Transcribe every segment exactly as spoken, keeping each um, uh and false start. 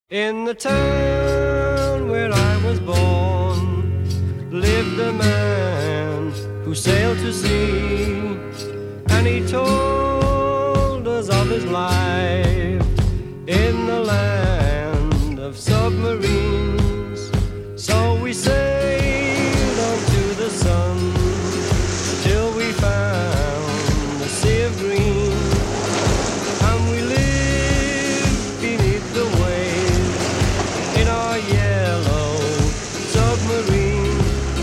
In the town where I was born lived a man who sailed to sea, and he told us of his life in the land of submarines. So we sailed on to the sun till we found the sea of green, and we lived beneath the waves in our yellow submarine.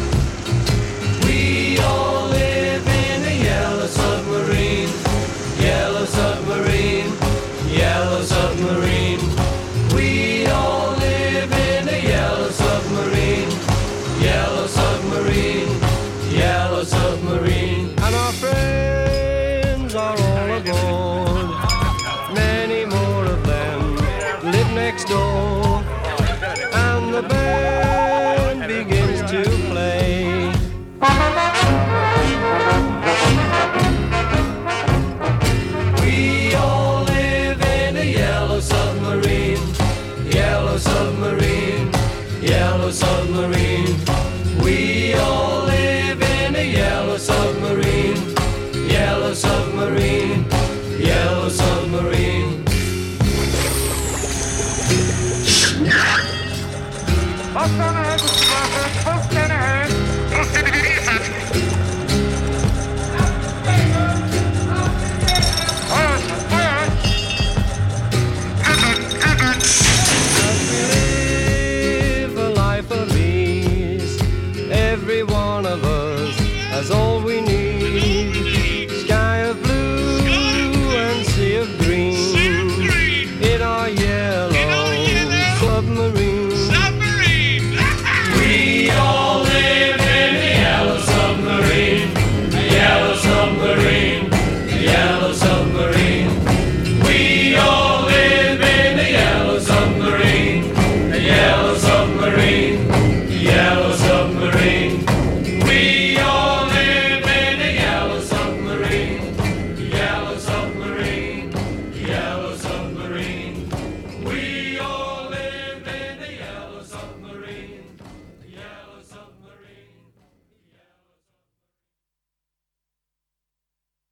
We all live in a yellow submarine, yellow submarine, yellow submarine. We all live in a yellow submarine, yellow submarine, yellow submarine. And our friends are all aboard, many more of them live next door, and the band begins to play. We all live in a yellow submarine, yellow submarine, yellow submarine. We all live in a yellow submarine, yellow submarine, yellow submarine. What's on